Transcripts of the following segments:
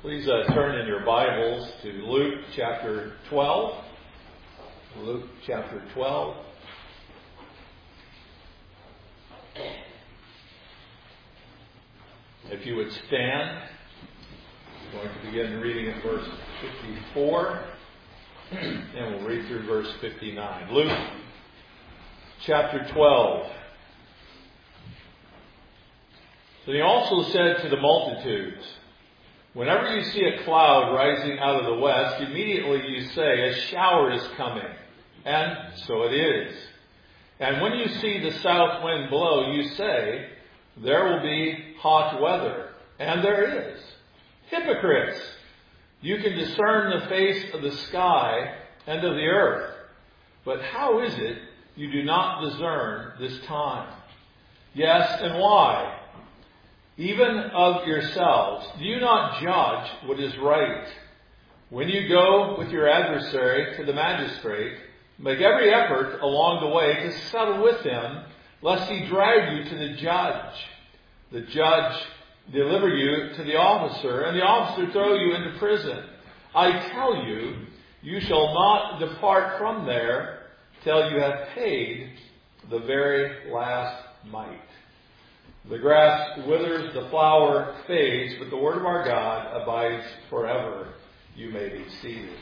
Please turn in your Bibles to Luke chapter 12. Luke chapter 12. If you would stand, I'm going to begin reading at verse 54, and we'll read through verse 59. Luke chapter 12. Then he also said to the multitudes, "Whenever you see a cloud rising out of the west, immediately you say, 'A shower is coming.' And so it is. And when you see the south wind blow, you say, 'There will be hot weather.' And there is. Hypocrites! You can discern the face of the sky and of the earth. But how is it you do not discern this time? Yes, and why? Even of yourselves, do you not judge what is right? When you go with your adversary to the magistrate, make every effort along the way to settle with him, lest he drag you to the judge. The judge deliver you to the officer, and the officer throw you into prison. I tell you, you shall not depart from there till you have paid the very last mite. The grass withers, the flower fades, but the word of our God abides forever." You may be seated.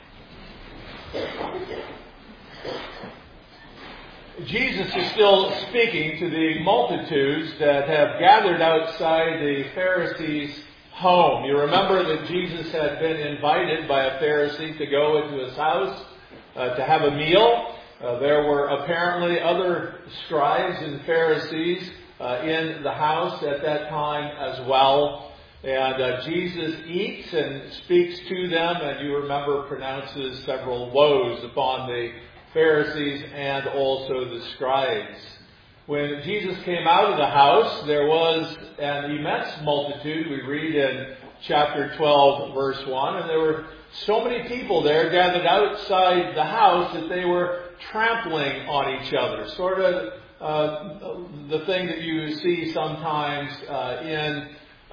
Jesus is still speaking to the multitudes that have gathered outside the Pharisees' home. You remember that Jesus had been invited by a Pharisee to go into his house to have a meal. There were apparently other scribes and Pharisees in the house at that time as well. And Jesus eats and speaks to them, and you remember pronounces several woes upon the Pharisees and also the scribes. When Jesus came out of the house, there was an immense multitude. We read in chapter 12, verse 1, and there were so many people there gathered outside the house that they were trampling on each other. Sort of the thing that you see sometimes in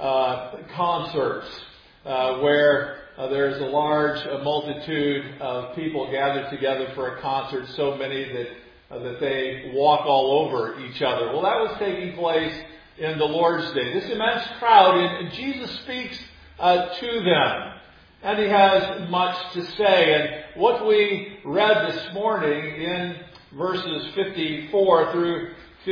concerts where there's a large multitude of people gathered together for a concert, so many that they walk all over each other. Well, that was taking place in the Lord's Day. This immense crowd, and Jesus speaks to them, and he has much to say. And what we read this morning in verses 54 through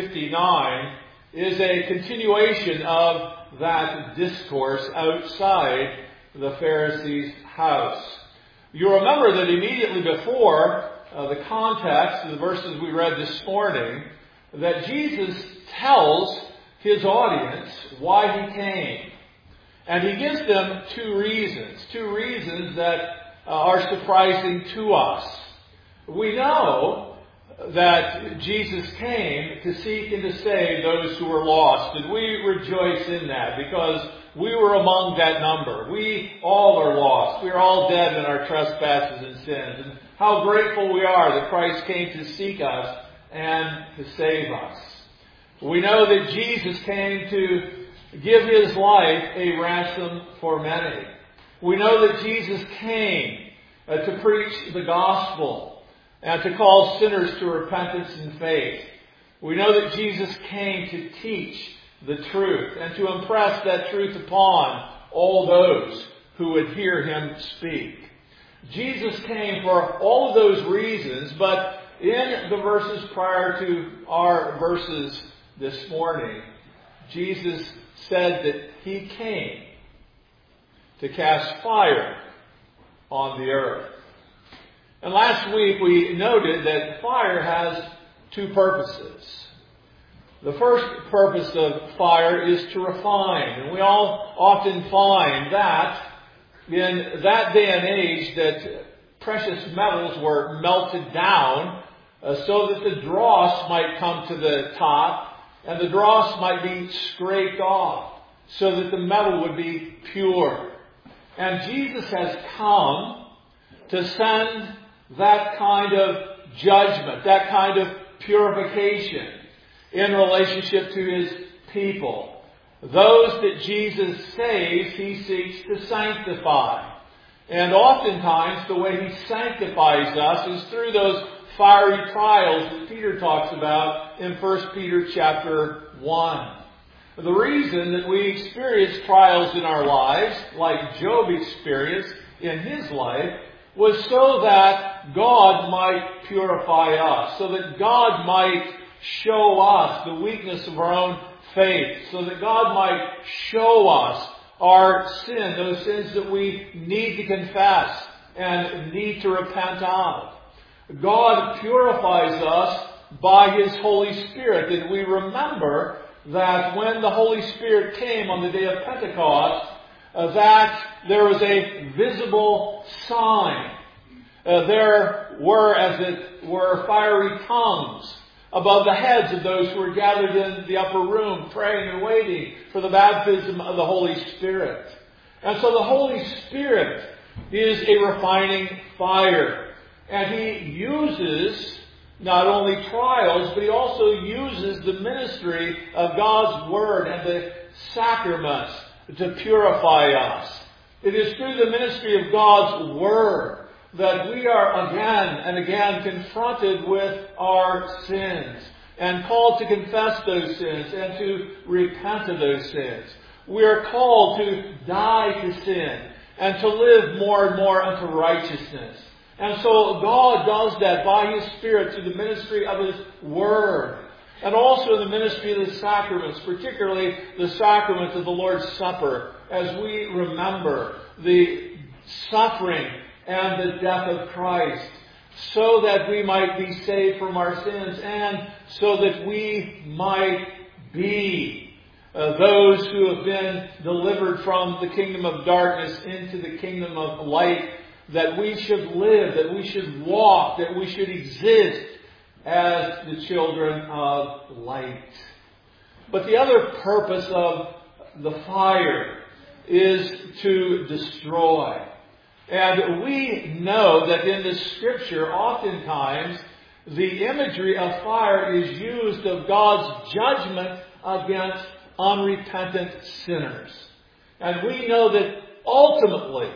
59 is a continuation of that discourse outside the Pharisees' house. You remember that immediately before the context of the verses we read this morning, that Jesus tells his audience why he came. And he gives them two reasons that are surprising to us. We know that Jesus came to seek and to save those who were lost. And we rejoice in that because we were among that number. We all are lost. We are all dead in our trespasses and sins. And how grateful we are that Christ came to seek us and to save us. We know that Jesus came to give his life a ransom for many. We know that Jesus came to preach the gospel and to call sinners to repentance and faith. We know that Jesus came to teach the truth and to impress that truth upon all those who would hear him speak. Jesus came for all of those reasons, but in the verses prior to our verses this morning, Jesus said that he came to cast fire on the earth. And last week we noted that fire has two purposes. The first purpose of fire is to refine. And we all often find that in that day and age that precious metals were melted down so that the dross might come to the top and the dross might be scraped off so that the metal would be pure. And Jesus has come to send that kind of judgment, that kind of purification in relationship to his people. Those that Jesus saves, He seeks to sanctify. And oftentimes, the way He sanctifies us is through those fiery trials that Peter talks about in 1 Peter chapter 1. The reason that we experience trials in our lives, like Job experienced in his life, was so that God might purify us, so that God might show us the weakness of our own faith, so that God might show us our sin, those sins that we need to confess and need to repent of. God purifies us by His Holy Spirit, and we remember that when the Holy Spirit came on the day of Pentecost, that there was a visible sign. There were, as it were, fiery tongues above the heads of those who were gathered in the upper room, praying and waiting for the baptism of the Holy Spirit. And so the Holy Spirit is a refining fire. And He uses not only trials, but He also uses the ministry of God's Word and the sacraments to purify us. It is through the ministry of God's Word that we are again and again confronted with our sins and called to confess those sins and to repent of those sins. We are called to die to sin and to live more and more unto righteousness. And so God does that by His Spirit through the ministry of His Word. And also in the ministry of the sacraments, particularly the sacrament of the Lord's Supper, as we remember the suffering and the death of Christ, so that we might be saved from our sins and so that we might be those who have been delivered from the kingdom of darkness into the kingdom of light, that we should live, that we should walk, that we should exist as the children of light. But the other purpose of the fire is to destroy. And we know that in the Scripture, oftentimes, the imagery of fire is used of God's judgment against unrepentant sinners. And we know that ultimately,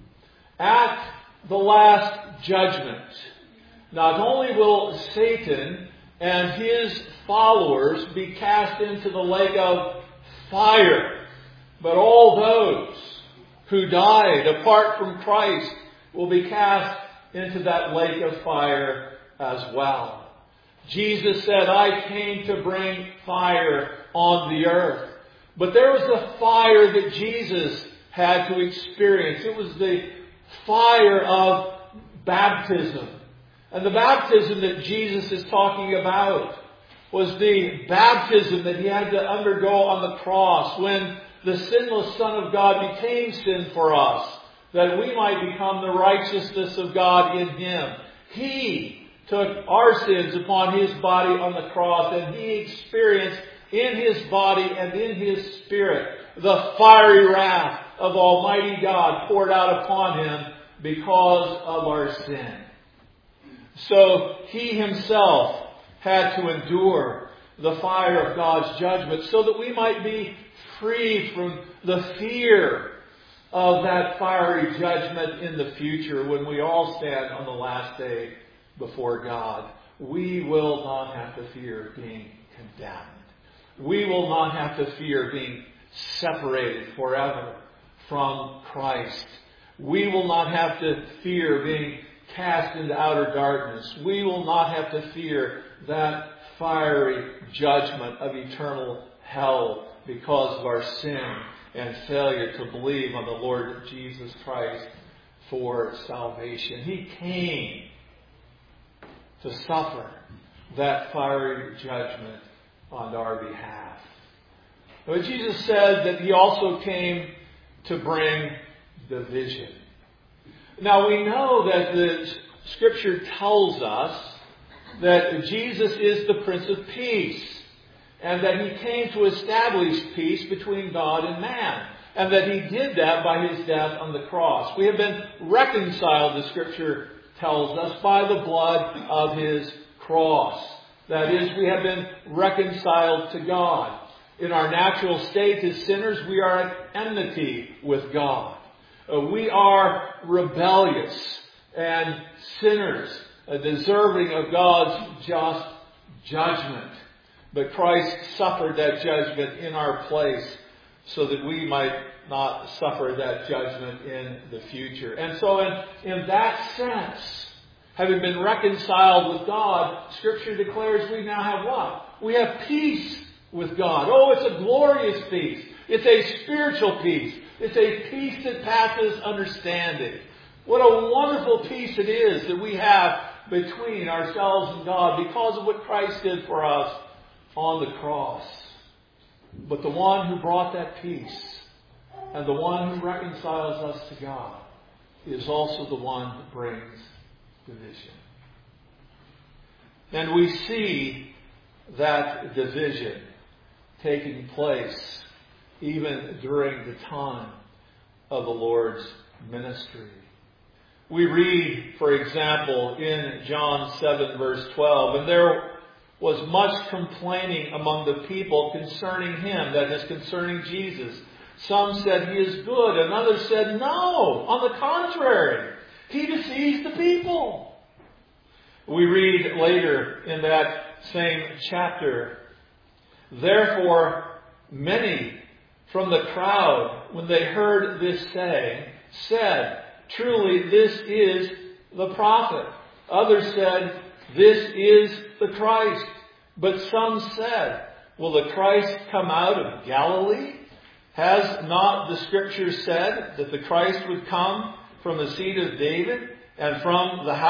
at the last judgment, not only will Satan and his followers be cast into the lake of fire, but all those who died apart from Christ will be cast into that lake of fire as well. Jesus said, I came to bring fire on the earth. But there was a fire that Jesus had to experience. It was the fire of baptism. And the baptism that Jesus is talking about was the baptism that He had to undergo on the cross when the sinless Son of God became sin for us, that we might become the righteousness of God in Him. He took our sins upon His body on the cross, and He experienced in His body and in His Spirit the fiery wrath of Almighty God poured out upon Him because of our sin. So He Himself had to endure the fire of God's judgment so that we might be free from the fear of that fiery judgment in the future when we all stand on the last day before God. We will not have to fear being condemned. We will not have to fear being separated forever from Christ. We will not have to fear being cast into outer darkness. We will not have to fear that fiery judgment of eternal hell because of our sin and failure to believe on the Lord Jesus Christ for salvation. He came to suffer that fiery judgment on our behalf. But Jesus said that He also came to bring division. Now we know that the Scripture tells us that Jesus is the Prince of Peace, and that He came to establish peace between God and man, and that He did that by His death on the cross. We have been reconciled, the Scripture tells us, by the blood of His cross. That is, we have been reconciled to God. In our natural state as sinners, we are at enmity with God. We are rebellious and sinners, deserving of God's just judgment. But Christ suffered that judgment in our place so that we might not suffer that judgment in the future. And so in that sense, having been reconciled with God, Scripture declares we now have what? We have peace with God. Oh, it's a glorious peace. It's a spiritual peace. It's a peace that passes understanding. What a wonderful peace it is that we have between ourselves and God because of what Christ did for us on the cross. But the one who brought that peace and the one who reconciles us to God is also the one that brings division. And we see that division taking place even during the time of the Lord's ministry. We read, for example, in John 7 verse 12, and there was much complaining among the people concerning him, that is, concerning Jesus. Some said he is good, and others said no, on the contrary, he deceives the people. We read later in that same chapter, therefore many from the crowd, when they heard this saying, said, truly this is the prophet. Others said, this is the Christ. But some said, will the Christ come out of Galilee? Has not the Scripture said that the Christ would come from the seed of David and from the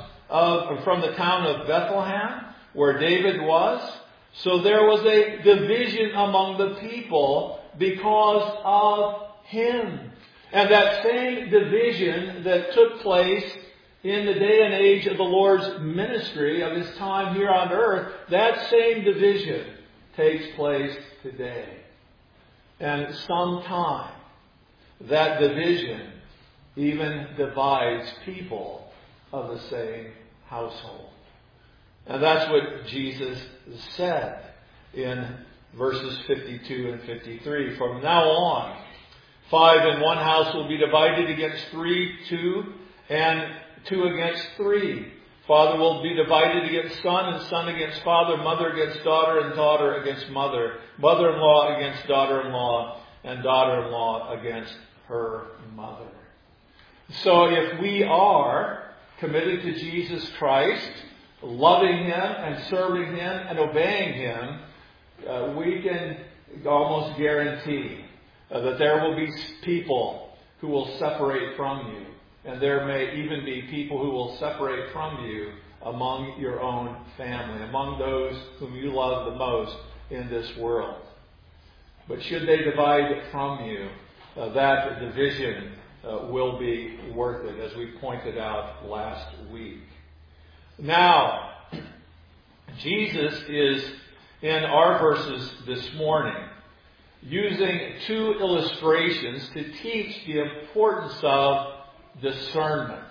town of Bethlehem, where David was? So there was a division among the people because of him. And that same division that took place in the day and age of the Lord's ministry, of his time here on earth, that same division takes place today. And sometime that division even divides people of the same household. And that's what Jesus said in verses 52 and 53. From now on, 5 in one house will be divided against 3, 2, and 2 against 3. Father will be divided against son, and son against father, mother against daughter, and daughter against mother, mother-in-law against daughter-in-law, and daughter-in-law against her mother. So if we are committed to Jesus Christ, loving him and serving him and obeying him, we can almost guarantee that there will be people who will separate from you. And there may even be people who will separate from you among your own family, among those whom you love the most in this world. But should they divide from you, that division will be worth it, as we pointed out last week. Now, Jesus is, in our verses this morning, using 2 illustrations to teach the importance of discernment.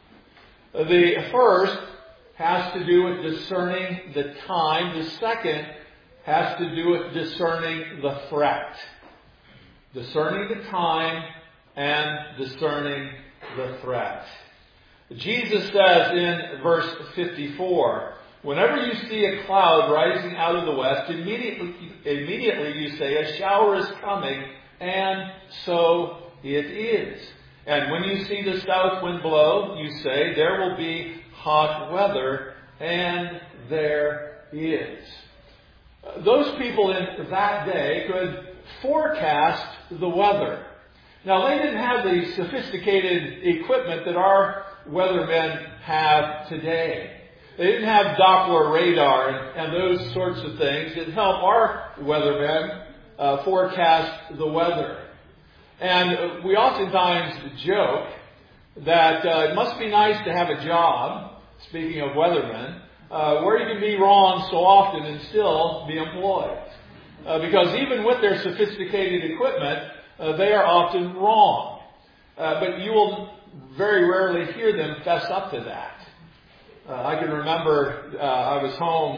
The first has to do with discerning the time. The second has to do with discerning the threat. Discerning the time and discerning the threat. Jesus says in verse 54, whenever you see a cloud rising out of the west, immediately you say, a shower is coming, and so it is. And when you see the south wind blow, you say, there will be hot weather, and there is. Those people in that day could forecast the weather. Now, they didn't have the sophisticated equipment that our weathermen have today. They didn't have Doppler radar and those sorts of things that help our weathermen forecast the weather. And we oftentimes joke that it must be nice to have a job, speaking of weathermen, where you can be wrong so often and still be employed. Because even with their sophisticated equipment, they are often wrong. But you will very rarely hear them fess up to that. I can remember I was home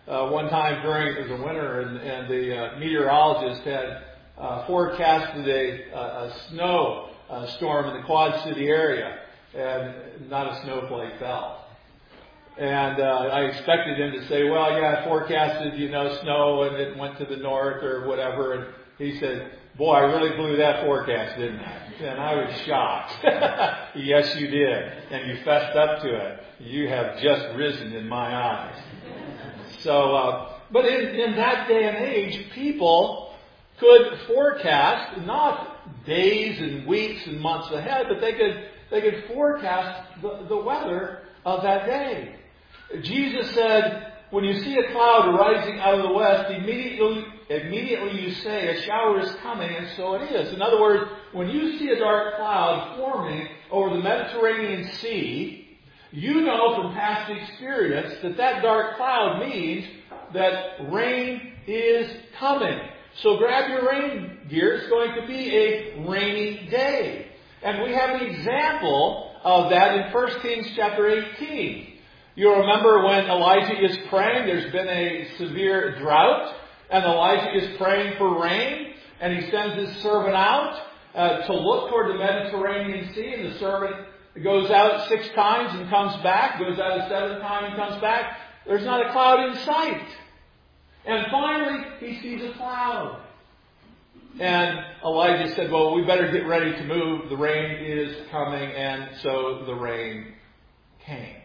one time during the winter, and the meteorologist had forecasted a snow storm in the Quad City area, and not a snowflake fell. And I expected him to say, well, yeah, I forecasted, snow, and it went to the north or whatever. And he said, boy, I really blew that forecast, didn't I? And I was shocked. Yes, you did. And you fessed up to it. You have just risen in my eyes. So, but in that day and age, people could forecast not days and weeks and months ahead, but they could forecast the weather of that day. Jesus said, when you see a cloud rising out of the west, immediately you say, a shower is coming, and so it is. In other words, when you see a dark cloud forming over the Mediterranean Sea, you know from past experience that dark cloud means that rain is coming. So grab your rain gear. It's going to be a rainy day. And we have an example of that in 1 Kings chapter 18. You'll remember when Elijah is praying, there's been a severe drought, and Elijah is praying for rain, and he sends his servant out to look toward the Mediterranean Sea, and the servant goes out 6 times and comes back, goes out a 7th time and comes back. There's not a cloud in sight. And finally, he sees a cloud. And Elijah said, well, we better get ready to move. The rain is coming, and so the rain came.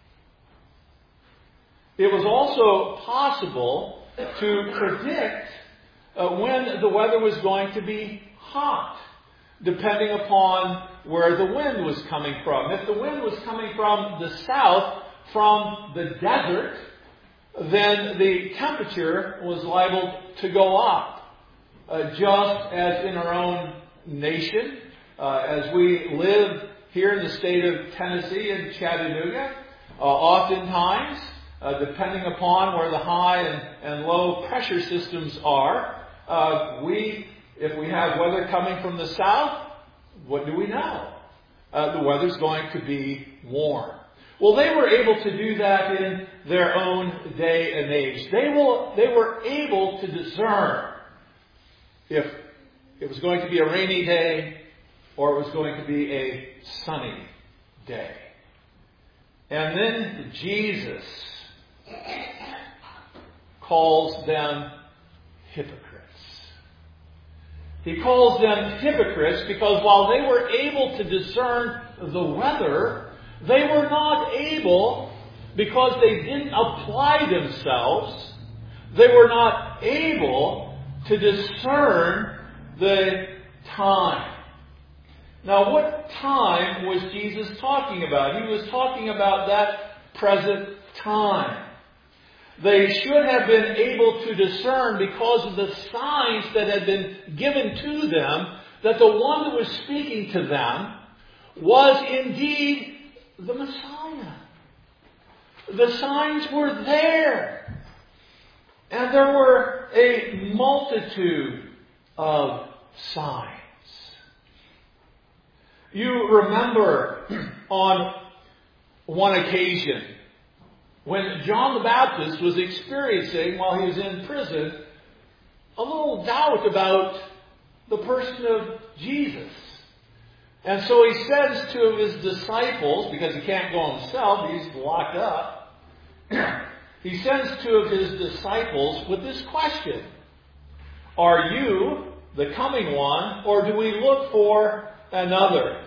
It was also possible to predict when the weather was going to be hot, depending upon where the wind was coming from. If the wind was coming from the south, from the desert, then the temperature was liable to go up. Just as in our own nation, as we live here in the state of Tennessee and Chattanooga, oftentimes, depending upon where the high and low pressure systems are, if we have weather coming from the south, what do we know? The weather's going to be warm. Well, they were able to do that in their own day and age. They were able to discern if it was going to be a rainy day or it was going to be a sunny day. And then Jesus calls them hypocrites. He calls them hypocrites because while they were able to discern the weather, they were not able, because they didn't apply themselves, they were not able to discern the time. Now, what time was Jesus talking about? He was talking about that present time. They should have been able to discern because of the signs that had been given to them that the one that was speaking to them was indeed the Messiah. The signs were there. And there were a multitude of signs. You remember on one occasion when John the Baptist was experiencing, while he was in prison, a little doubt about the person of Jesus. And so he says to his disciples, because he can't go himself, he's locked up, he sends 2 of his disciples with this question: are you the coming one, or do we look for another?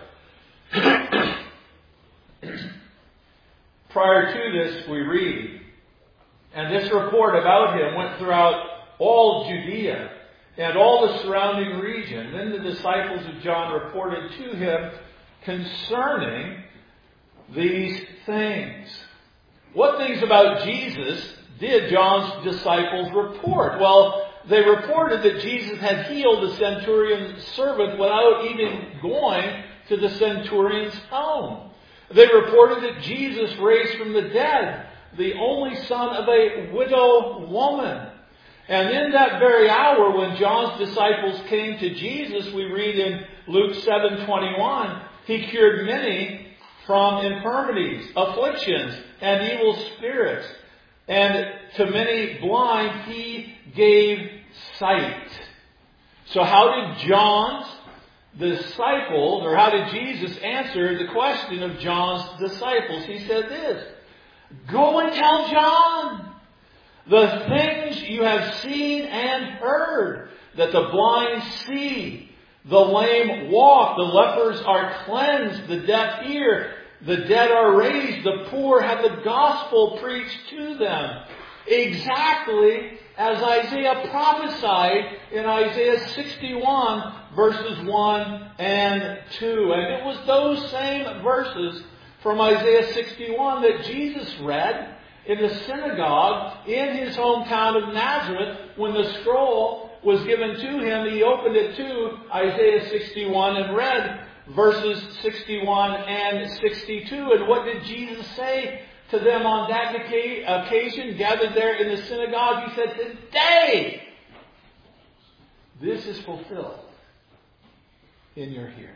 Prior to this, we read, and this report about him went throughout all Judea and all the surrounding region. Then the disciples of John reported to him concerning these things. What things about Jesus did John's disciples report? Well, they reported that Jesus had healed the centurion's servant without even going to the centurion's home. They reported that Jesus raised from the dead the only son of a widow woman. And in that very hour when John's disciples came to Jesus, we read in Luke 7:21, he cured many from infirmities, afflictions, and evil spirits. And to many blind He gave sight. So how did John's disciples, or how did Jesus answer the question of John's disciples? He said this, "Go and tell John the things you have seen and heard, that the blind see, the lame walk, the lepers are cleansed, the deaf hear, the dead are raised, the poor have the gospel preached to them." Exactly as Isaiah prophesied in Isaiah 61, verses 1 and 2. And it was those same verses from Isaiah 61 that Jesus read in the synagogue in his hometown of Nazareth when the scroll was given to him. He opened it to Isaiah 61 and read verses 61 and 62. And what did Jesus say to them on that occasion, gathered there in the synagogue? He said, "Today, this is fulfilled in your hearing."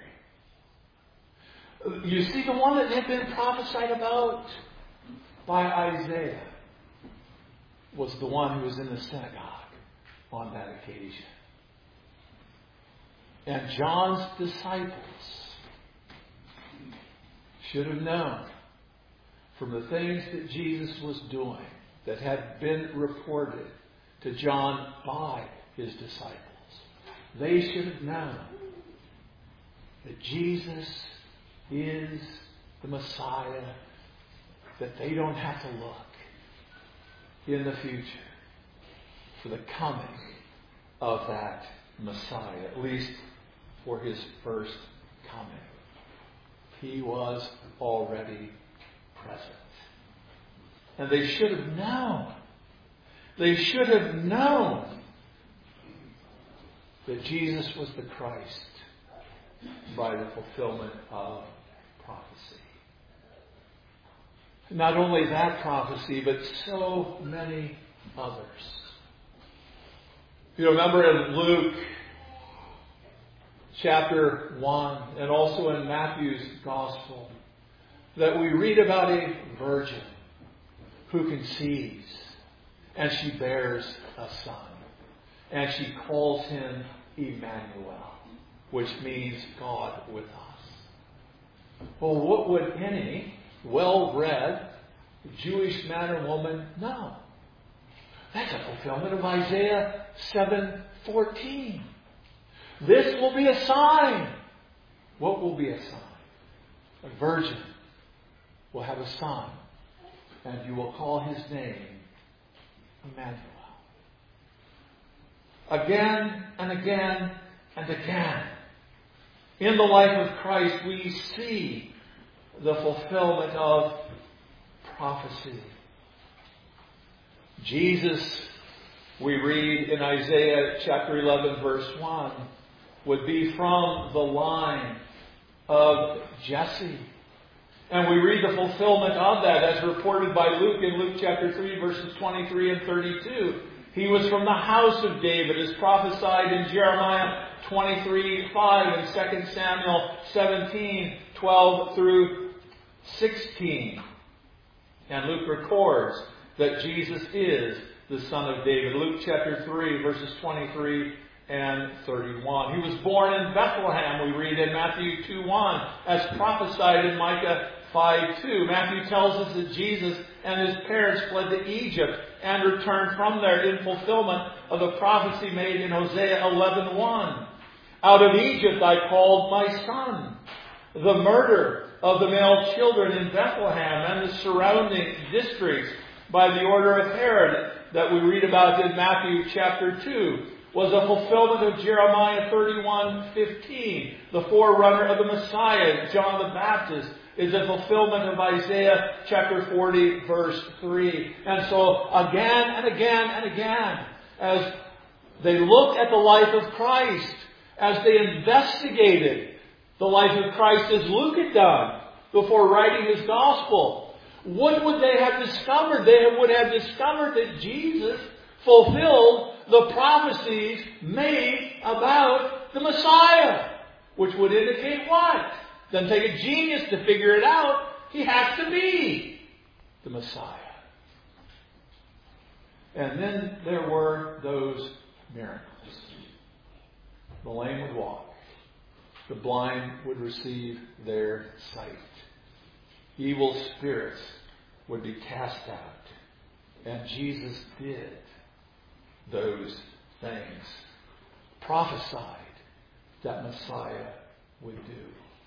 You see, the one that had been prophesied about by Isaiah was the one who was in the synagogue on that occasion. And John's disciples should have known from the things that Jesus was doing that had been reported to John by his disciples. They should have known that Jesus is the Messiah, that they don't have to look in the future for the coming of that Messiah, at least for his first coming. He was already present. And they should have known. They should have known that Jesus was the Christ by the fulfillment of prophecy. Not only that prophecy, but so many others. You remember in Luke chapter 1 and also in Matthew's Gospel that we read about a virgin who conceives and she bears a son. And she calls him Emmanuel, which means God with us. Well, what would any well-read Jewish man or woman know? That's a fulfillment of Isaiah 7:14. This will be a sign. What will be a sign? A virgin will have a son, and you will call his name Emmanuel. Again and again and again, in the life of Christ, we see the fulfillment of prophecy. Jesus, we read in Isaiah chapter 11, verse 1, would be from the line of Jesse. And we read the fulfillment of that as reported by Luke in Luke chapter 3, verses 23 and 32. He was from the house of David, as prophesied in Jeremiah 23:5 and 2 Samuel 17:12 through 16. And Luke records that Jesus is the Son of David. Luke chapter 3, verses 23 and 31. He was born in Bethlehem, we read in Matthew 2:1, as prophesied in Micah 5:2. Matthew tells us that Jesus and his parents fled to Egypt and returned from there in fulfillment of the prophecy made in Hosea 11:1. Out of Egypt I called my son. The murder of the male children in Bethlehem and the surrounding districts by the order of Herod that we read about in Matthew chapter 2 was a fulfillment of Jeremiah 31:15. The forerunner of the Messiah, John the Baptist, is a fulfillment of Isaiah chapter 40, verse 3. And so again and again and again, as they looked at the life of Christ, as they investigated the life of Christ as Luke had done before writing his gospel, what would they have discovered? They would have discovered that Jesus fulfilled the prophecies made about the Messiah, which would indicate what? Doesn't take a genius to figure it out. He has to be the Messiah. And then there were those miracles. The lame would walk. The blind would receive their sight. Evil spirits would be cast out. And Jesus did those things. Prophesied that Messiah would do.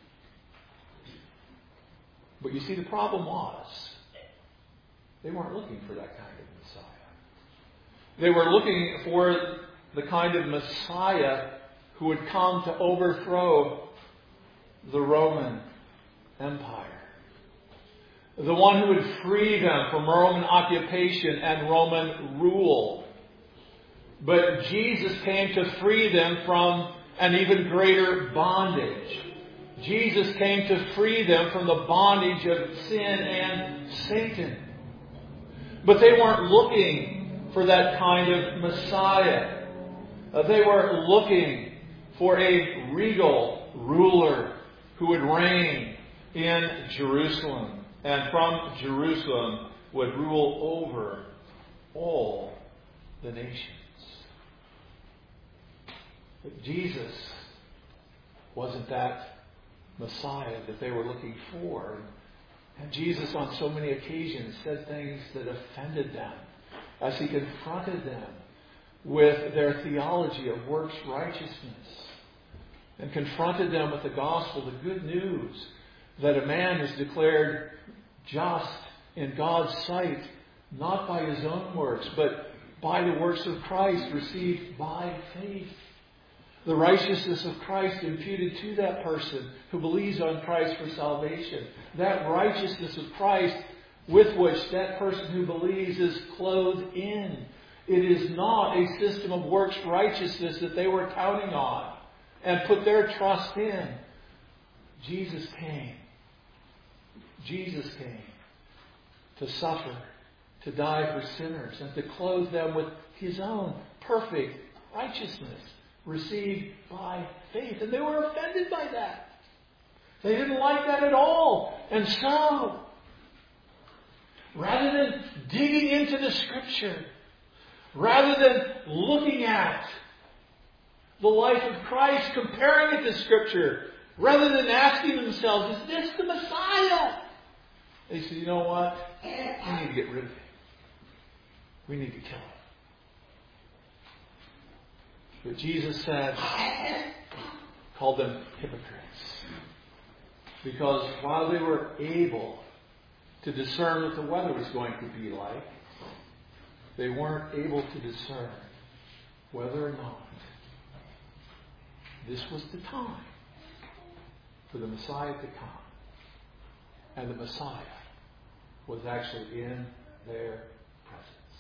But you see, the problem was they weren't looking for that kind of Messiah. They were looking for the kind of Messiah who would come to overthrow the Roman Empire. The one who would free them from Roman occupation and Roman rule. But Jesus came to free them from an even greater bondage. Jesus came to free them from the bondage of sin and Satan. But they weren't looking for that kind of Messiah. They were looking for a regal ruler who would reign in Jerusalem. And from Jerusalem would rule over all the nations. But Jesus wasn't that Messiah that they were looking for. And Jesus on so many occasions said things that offended them as He confronted them with their theology of works righteousness and confronted them with the gospel, the good news that a man is declared just in God's sight, not by his own works, but by the works of Christ received by faith. The righteousness of Christ imputed to that person who believes on Christ for salvation. That righteousness of Christ with which that person who believes is clothed in. It is not a system of works righteousness that they were counting on and put their trust in. Jesus came. Jesus came to suffer, to die for sinners, and to clothe them with His own perfect righteousness received by faith. And they were offended by that. They didn't like that at all. And so, rather than digging into the Scripture, rather than looking at the life of Christ, comparing it to Scripture, rather than asking themselves, is this the Messiah? They said, you know what? We need to get rid of him. We need to kill him. But Jesus said, called them hypocrites. Because while they were able to discern what the weather was going to be like, they weren't able to discern whether or not this was the time for the Messiah to come. And the Messiah was actually in their presence.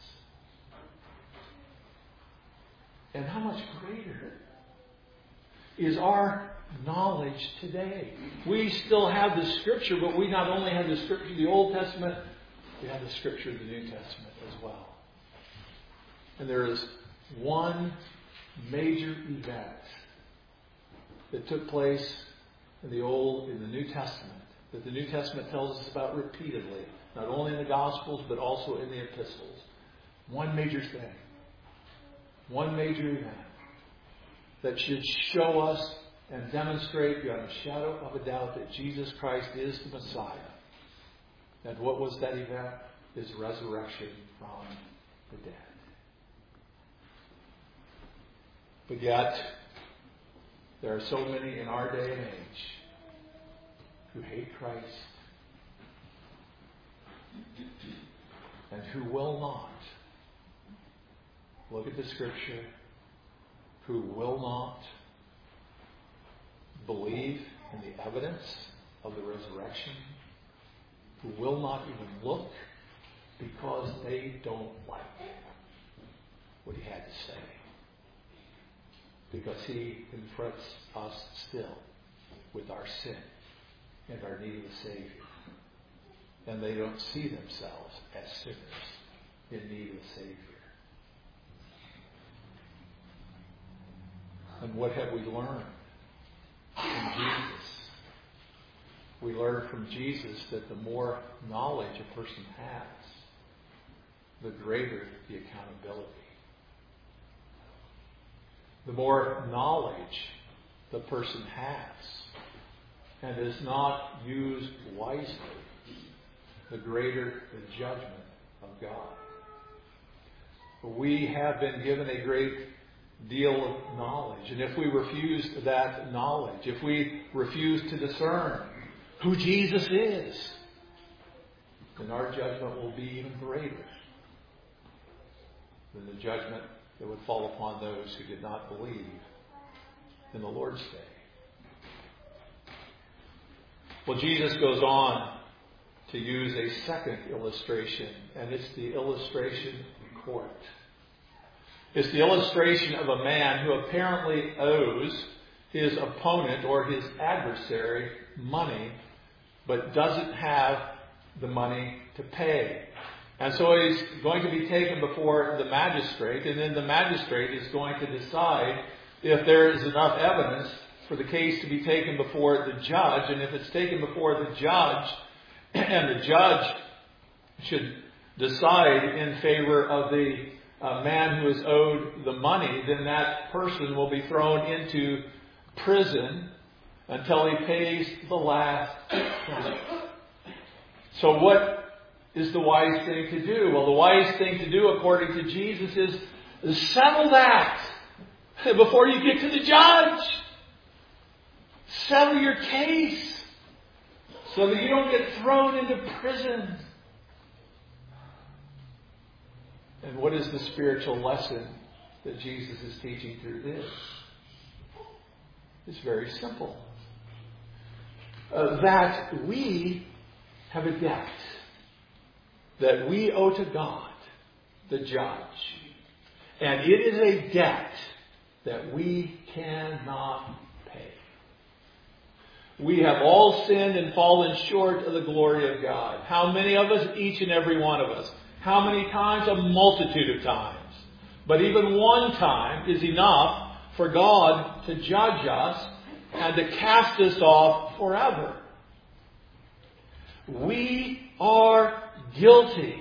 And how much greater is our knowledge today? We still have the Scripture, but we not only have the Scripture of the Old Testament, we have the Scripture of the New Testament as well. And there is one major event that took place in the New Testament, that the New Testament tells us about repeatedly, not only in the Gospels, but also in the epistles. One major thing, one major event that should show us and demonstrate beyond a shadow of a doubt that Jesus Christ is the Messiah. And what was that event? His resurrection from the dead. But yet, there are so many in our day and age who hate Christ and who will not look at the Scripture, who will not believe in the evidence of the resurrection, who will not even look because they don't like what he had to say. Because he confronts us still with our sin and our need of a Savior. And they don't see themselves as sinners in need of a Savior. And what have we learned from Jesus? We learn from Jesus that the more knowledge a person has, the greater the accountability. The more knowledge the person has and is not used wisely, the greater the judgment of God. We have been given a great deal of knowledge, and if we refuse that knowledge, if we refuse to discern who Jesus is, then our judgment will be even greater than the judgment that would fall upon those who did not believe in the Lord's day. Well, Jesus goes on to use a second illustration, and it's the illustration in court. It's the illustration of a man who apparently owes his opponent or his adversary money, but doesn't have the money to pay. And so he's going to be taken before the magistrate, and then the magistrate is going to decide if there is enough evidence for the case to be taken before the judge. And if it's taken before the judge, and the judge should decide in favor of the man who is owed the money, then that person will be thrown into prison until he pays the last penny. So what is the wise thing to do? Well, the wise thing to do, according to Jesus, is settle that before you get to the judge. Settle your case so that you don't get thrown into prison. And what is the spiritual lesson that Jesus is teaching through this? It's very simple. That we have a debt that we owe to God, the judge. And it is a debt that we cannot pay. We have all sinned and fallen short of the glory of God. How many of us? Each and every one of us. How many times? A multitude of times. But even one time is enough for God to judge us and to cast us off forever. We are guilty.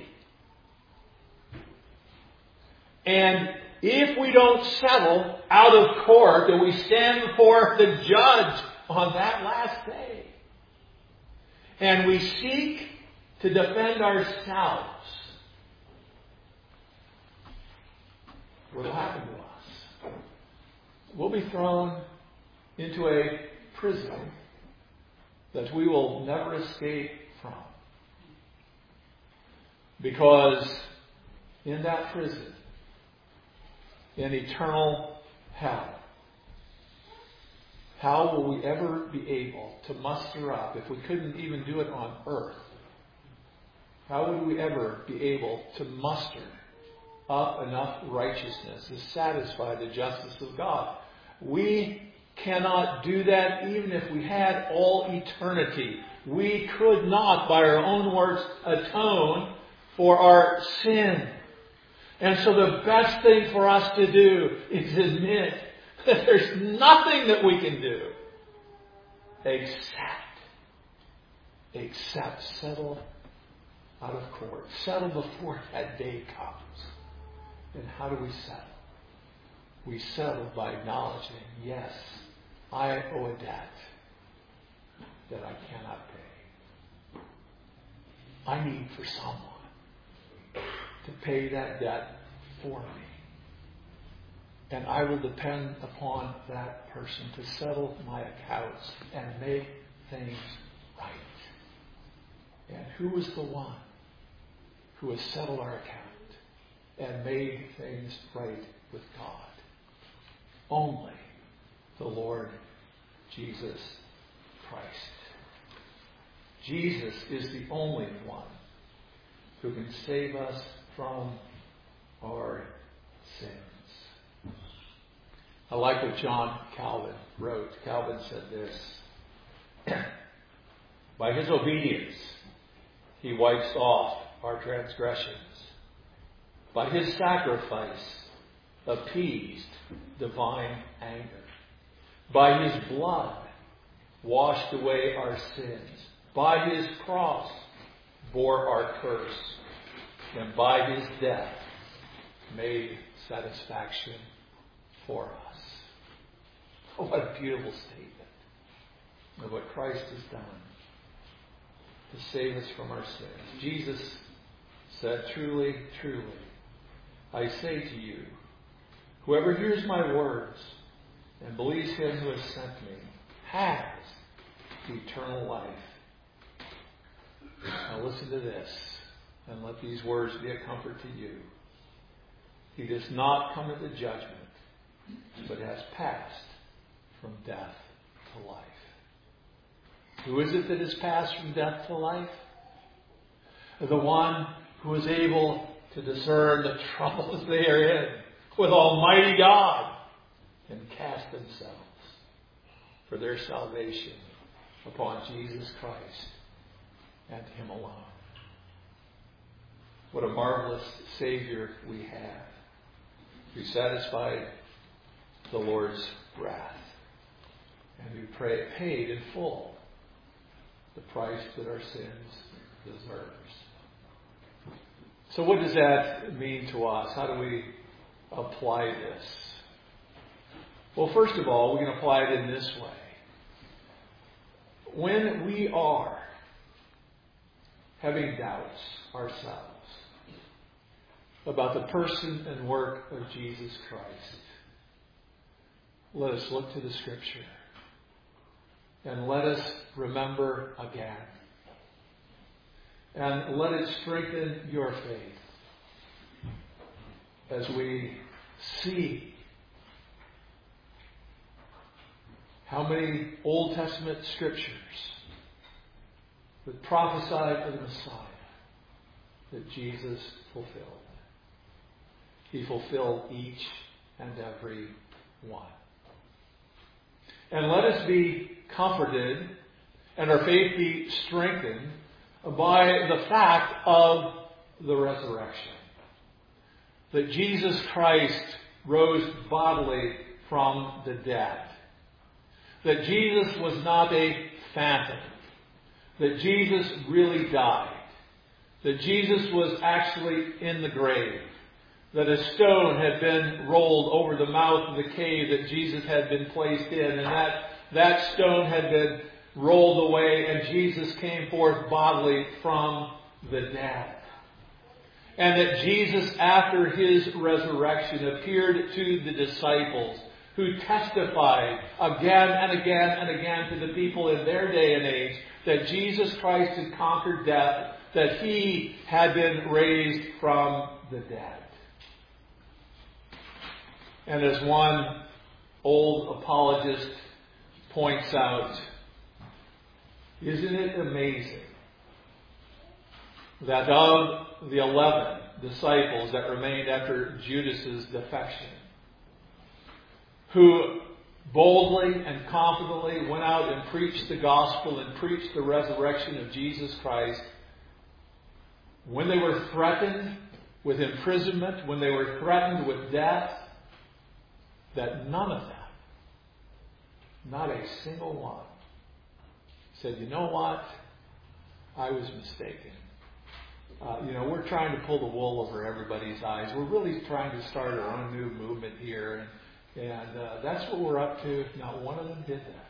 And if we don't settle out of court, and we stand before the judge on that last day, and we seek to defend ourselves, what will happen to us? We'll be thrown into a prison that we will never escape from. Because in that prison, in eternal hell, how will we ever be able to muster up, if we couldn't even do it on earth, how would we ever be able to muster up enough righteousness to satisfy the justice of God? We cannot do that even if we had all eternity. We could not, by our own works, atone for our sin. And so the best thing for us to do is admit that there's nothing that we can do except settle out of court. Settle before that day comes. And how do we settle? We settle by acknowledging, yes, I owe a debt that I cannot pay. I need for someone to pay that debt for me. And I will depend upon that person to settle my accounts and make things right. And who is the one who has settled our account and made things right with God? Only the Lord Jesus Christ. Jesus is the only one who can save us from our sins. I like what John Calvin wrote. Calvin said this: by his obedience, he wipes off our transgressions. By his sacrifice, appeased divine anger. By his blood, washed away our sins. By his cross, bore our curse. and by his death made satisfaction for us. Oh, what a beautiful statement of what Christ has done to save us from our sins. Jesus said, "Truly, truly, I say to you, whoever hears my words and believes him who has sent me has eternal life." Now listen to this, and let these words be a comfort to you. He does not come into judgment, but has passed from death to life. Who is it that has passed from death to life? The one who is able to discern the troubles they are in with Almighty God and cast themselves for their salvation upon Jesus Christ and Him alone. What a marvelous Savior we have, who satisfied the Lord's wrath and who paid in full the price that our sins deserves. So what does that mean to us? How do we apply this? Well, first of all, we can apply it in this way. When we are having doubts ourselves about the person and work of Jesus Christ, let us look to the Scripture and let us remember again. And let it strengthen your faith as we see how many Old Testament Scriptures that prophesied of the Messiah that Jesus fulfilled. He fulfilled each and every one. And let us be comforted and our faith be strengthened by the fact of the resurrection. That Jesus Christ rose bodily from the dead. That Jesus was not a phantom. That Jesus really died. That Jesus was actually in the grave. That a stone had been rolled over the mouth of the cave that Jesus had been placed in. And that stone had been rolled away and Jesus came forth bodily from the dead. And that Jesus, after His resurrection, appeared to the disciples who testified again and again and again to the people in their day and age that Jesus Christ had conquered death, that He had been raised from the dead. And as one old apologist points out, isn't it amazing that of the 11 disciples that remained after Judas's defection, who boldly and confidently went out and preached the gospel and preached the resurrection of Jesus Christ, when they were threatened with imprisonment, when they were threatened with death, that none of them, not a single one, said, "You know what? I was mistaken. We're trying to pull the wool over everybody's eyes. We're really trying to start our own new movement here. And that's what we're up to." Not one of them did that.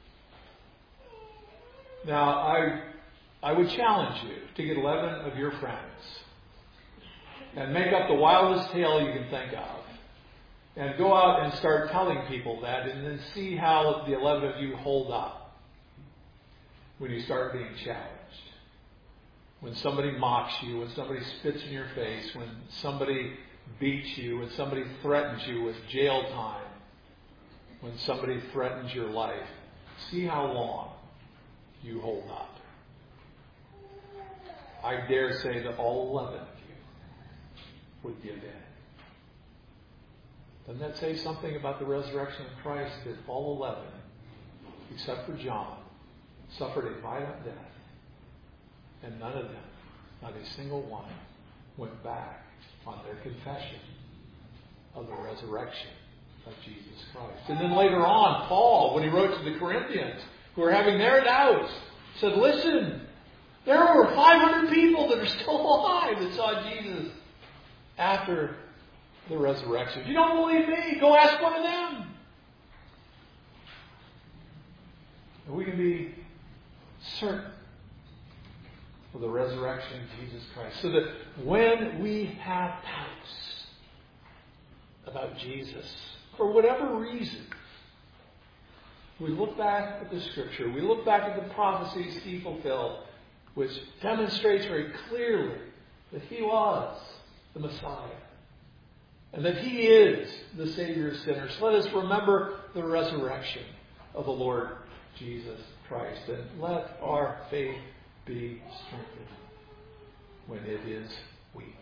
Now, I would challenge you to get 11 of your friends and make up the wildest tale you can think of. And go out and start telling people that, and then see how the 11 of you hold up when you start being challenged. When somebody mocks you, when somebody spits in your face, when somebody beats you, when somebody threatens you with jail time, when somebody threatens your life, see how long you hold up. I dare say that all 11 of you would give in. Doesn't that say something about the resurrection of Christ, that all 11, except for John, suffered a violent death, and none of them, not a single one, went back on their confession of the resurrection of Jesus Christ. And then later on, Paul, when he wrote to the Corinthians, who were having their doubts, said, "Listen, There are over 500 people that are still alive that saw Jesus after the resurrection. If you don't believe me, go ask one of them. And we can be certain of the resurrection of Jesus Christ. So that when we have doubts about Jesus, for whatever reason, we look back at the Scripture, we look back at the prophecies He fulfilled, which demonstrates very clearly that He was the Messiah and that He is the Savior of sinners. Let us remember the resurrection of the Lord Jesus Christ, and let our faith be strengthened when it is weak.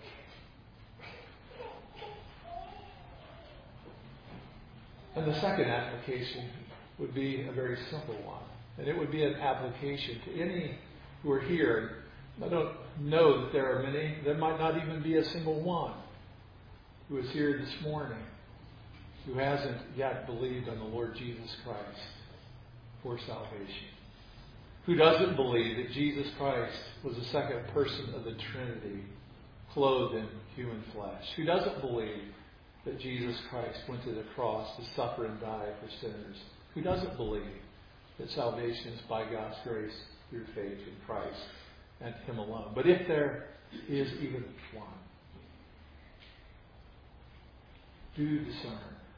And the second application would be a very simple one. And it would be an application to any who are here. I don't know that there are many. There might not even be a single one who is here this morning who hasn't yet believed on the Lord Jesus Christ for salvation. Who doesn't believe that Jesus Christ was the second person of the Trinity, clothed in human flesh. Who doesn't believe that Jesus Christ went to the cross to suffer and die for sinners. Who doesn't believe that salvation is by God's grace through faith in Christ and Him alone. But if there is even one, do discern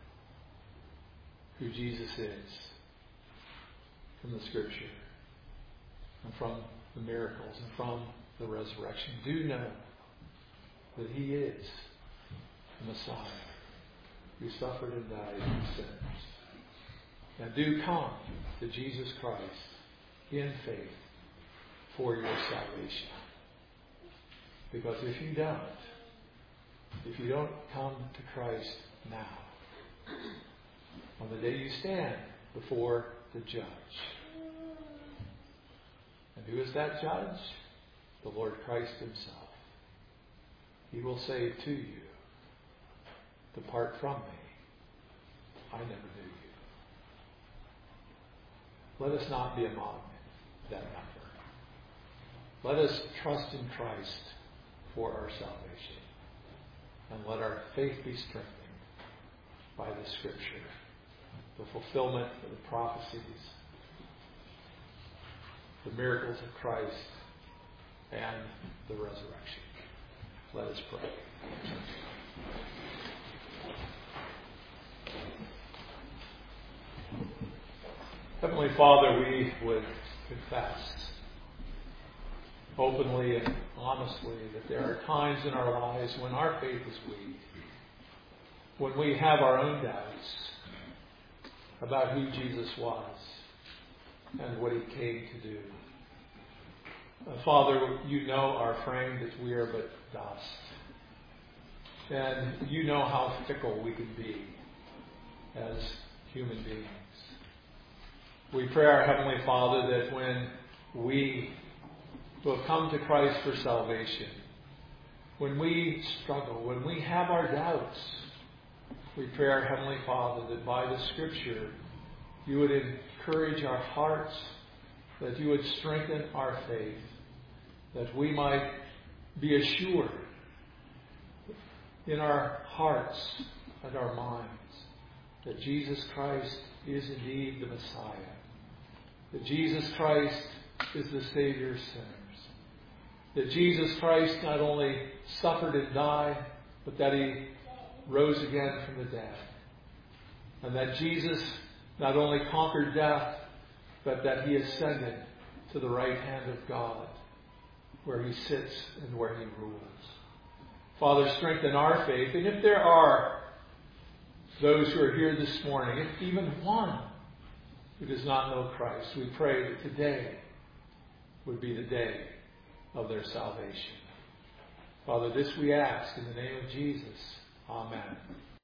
who Jesus is from the Scripture and from the miracles and from the resurrection. Do know that He is the Messiah who suffered and died for sinners. And do come to Jesus Christ in faith for your salvation. Because if you don't come to Christ now, on the day you stand before the judge. And who is that judge? The Lord Christ Himself. He will say to you, "Depart from me. I never knew you." Let us not be among that number. Let us trust in Christ for our salvation. And let our faith be strengthened by the Scripture, the fulfillment of the prophecies, the miracles of Christ, and the resurrection. Let us pray. Heavenly Father, we would confess openly and honestly that there are times in our lives when our faith is weak, when we have our own doubts about who Jesus was and what He came to do. Father, you know our frame, that we are but dust. And you know how fickle we can be as human beings. We pray, our Heavenly Father, that when we who have come to Christ for salvation, when we struggle, when we have our doubts, we pray, our Heavenly Father, that by the Scripture you would encourage our hearts, that you would strengthen our faith, that we might be assured in our hearts and our minds that Jesus Christ is indeed the Messiah, that Jesus Christ is the Savior of sinners, that Jesus Christ not only suffered and died, but that He rose again from the dead, and that Jesus not only conquered death, but that He ascended to the right hand of God, where He sits and where He rules. Father, strengthen our faith, and if there are those who are here this morning, if even one who does not know Christ, we pray that today would be the day of their salvation. Father, this we ask in the name of Jesus. Amen.